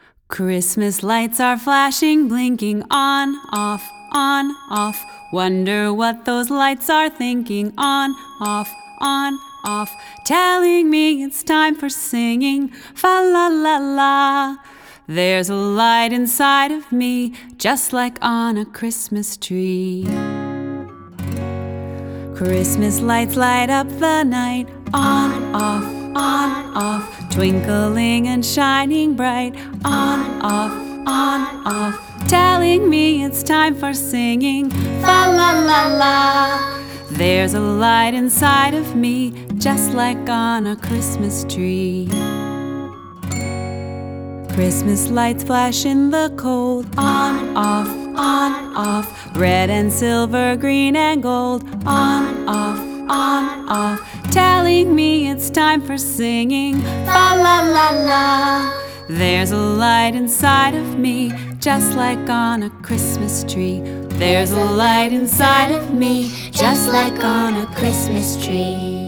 Christmas lights are flashing, blinking on, off, on, off. Wonder what those lights are thinking. On, off, telling me it's time for singing. Fa la la la. There's a light inside of me, just like on a Christmas tree. Christmas lights light up the night. On, off, twinkling and shining bright. On, off, telling me it's time for singing. Fa la la la. There's a light inside of me, just like on a Christmas tree. Christmas lights flash in the cold. On, off, red and silver, green and gold. On, off, telling me it's time for singing. Fa la la la. There's a light inside of me, just like on a Christmas tree. There's a light inside of me, just like on a Christmas tree.